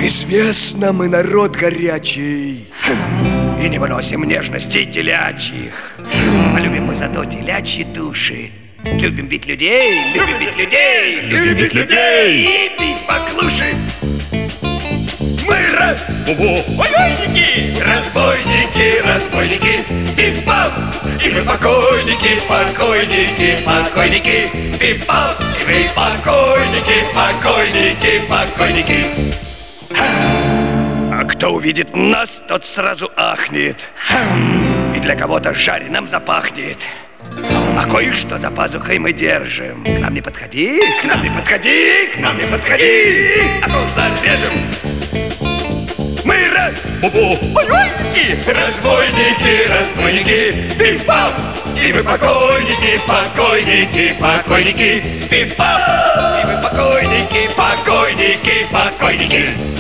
Известно, мы народ горячий и не выносим нежностей телячьих. А любим мы зато телячьи души. Любим бить людей, любим бить людей, любим бить людей и бить поклуши. Мы разбойники, разбойники, разбойники, пип-пап, и мы покойники, покойники, покойники, пип-пап, и мы покойники, покойники, покойники. А кто увидит нас, тот сразу ахнет, и для кого-то жареным запахнет. А кое-что за пазухой мы держим. К нам не подходи, к нам не подходи, к нам не подходи, а то зарежем. Мы разбойники, разбойники, разбойники, пип-пап, и мы покойники, покойники, покойники, пип-пап, и мы покойники, покойники, покойники.